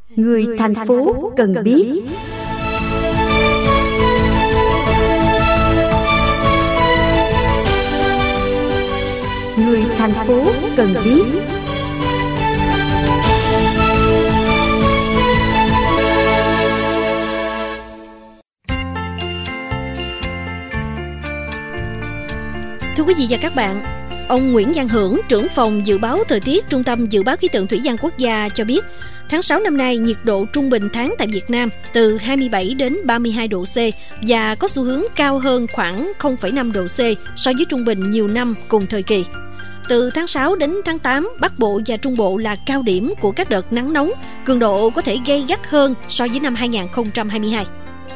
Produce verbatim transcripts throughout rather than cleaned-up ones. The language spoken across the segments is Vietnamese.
Người thành phố cần biết. Người thành phố cần biết. Thưa quý vị và các bạn, ông Nguyễn Văn Hưởng, trưởng phòng dự báo thời tiết Trung tâm Dự báo Khí tượng Thủy văn Quốc gia cho biết, tháng sáu năm nay nhiệt độ trung bình tháng tại Việt Nam từ hai mươi bảy đến ba mươi hai độ C và có xu hướng cao hơn khoảng không phẩy năm độ C so với trung bình nhiều năm cùng thời kỳ. Từ tháng sáu đến tháng tám, Bắc Bộ và Trung Bộ là cao điểm của các đợt nắng nóng, cường độ có thể gay gắt hơn so với năm hai không hai hai.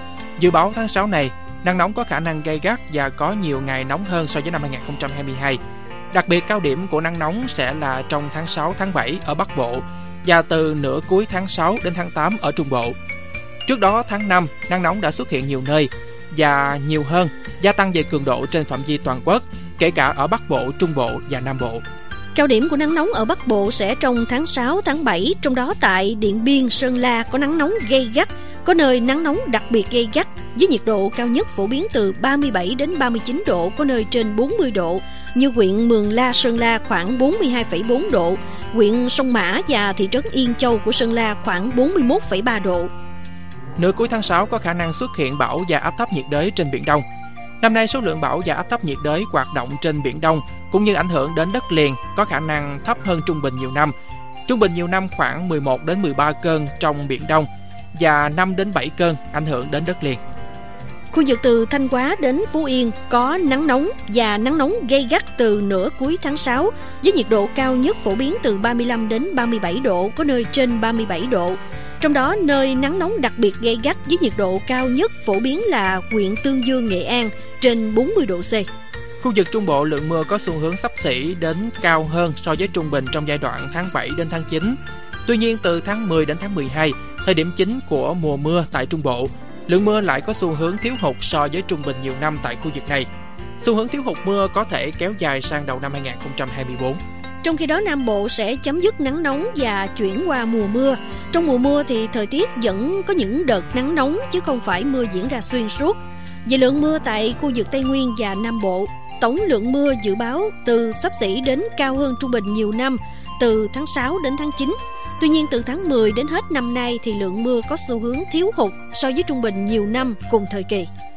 Dự báo tháng sáu này, nắng nóng có khả năng gay gắt và có nhiều ngày nóng hơn so với năm hai không hai hai. Đặc biệt cao điểm của nắng nóng sẽ là trong tháng sáu, tháng bảy ở Bắc Bộ và từ nửa cuối tháng sáu đến tháng tám ở Trung Bộ. Trước đó tháng năm, nắng nóng đã xuất hiện nhiều nơi và nhiều hơn, gia tăng về cường độ trên phạm vi toàn quốc, kể cả ở Bắc Bộ, Trung Bộ và Nam Bộ. Cao điểm của nắng nóng ở Bắc Bộ sẽ trong tháng sáu, tháng bảy, trong đó tại Điện Biên, Sơn La có nắng nóng gay gắt, có nơi nắng nóng đặc biệt gay gắt với nhiệt độ cao nhất phổ biến từ ba mươi bảy đến ba mươi chín độ, có nơi trên bốn mươi độ, như huyện Mường La, Sơn La khoảng bốn mươi hai phẩy bốn độ, huyện Sông Mã và thị trấn Yên Châu của Sơn La khoảng bốn mươi mốt phẩy ba độ. Nửa cuối tháng sáu có khả năng xuất hiện bão và áp thấp nhiệt đới trên Biển Đông. Năm nay số lượng bão và áp thấp nhiệt đới hoạt động trên Biển Đông cũng như ảnh hưởng đến đất liền có khả năng thấp hơn trung bình nhiều năm. Trung bình nhiều năm khoảng mười một đến mười ba cơn trong Biển Đông và năm đến bảy cơn ảnh hưởng đến đất liền. Khu vực từ Thanh Hóa đến Phú Yên có nắng nóng và nắng nóng gay gắt từ nửa cuối tháng sáu với nhiệt độ cao nhất phổ biến từ ba mươi lăm đến ba mươi bảy độ, có nơi trên ba mươi bảy độ. Trong đó nơi nắng nóng đặc biệt gay gắt với nhiệt độ cao nhất phổ biến là huyện Tương Dương, Nghệ An trên bốn mươi độ C. Khu vực Trung Bộ lượng mưa có xu hướng xấp xỉ đến cao hơn so với trung bình trong giai đoạn tháng bảy đến tháng chín. Tuy nhiên từ tháng mười đến tháng mười hai, thời điểm chính của mùa mưa tại Trung Bộ, lượng mưa lại có xu hướng thiếu hụt so với trung bình nhiều năm tại khu vực này. Xu hướng thiếu hụt mưa có thể kéo dài sang đầu năm hai không hai tư. Trong khi đó Nam Bộ sẽ chấm dứt nắng nóng và chuyển qua mùa mưa. Trong mùa mưa thì thời tiết vẫn có những đợt nắng nóng chứ không phải mưa diễn ra xuyên suốt. Về lượng mưa tại khu vực Tây Nguyên và Nam Bộ, tổng lượng mưa dự báo từ xấp xỉ đến cao hơn trung bình nhiều năm từ tháng sáu đến tháng chín. Tuy nhiên từ tháng mười đến hết năm nay thì lượng mưa có xu hướng thiếu hụt so với trung bình nhiều năm cùng thời kỳ.